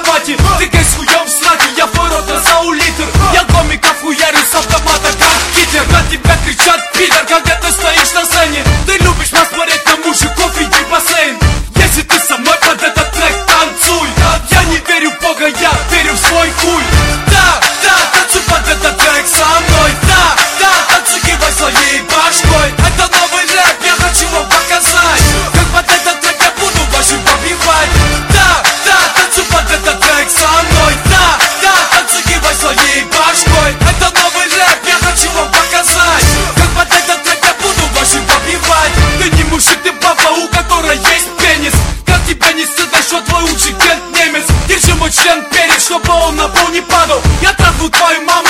кровати. Ты гей с хуем в сраке, я твой рот разау литр. Я гомиков хуярю с автомата как Гитлер. На тебя кричат пидор, когда ты стоишь на сцене. Ты любишь посмотреть на мужиков, иди в бассейн. Если ты со мной под этот трек танцуй. Я не верю в Бога, я верю в свой хуй. Да, танцуй под этот трек со мной. Да, танцуй, кивай своей башкой. Это новый рэп, я хочу вам показать, как под этот трек я буду вашим побивать. Да, танцуй под этот трек со мной. Да, танцуй, кивай своей башкой. Это новый рэп, я хочу вам показать, как под этот трек я буду вашим побивать. Ты не мужик, ты баба, у которой есть пенис. Как тебя не стыдно, что твой учитель немец. Держи мой член перед, чтобы он на пол не падал. Я трахну твою маму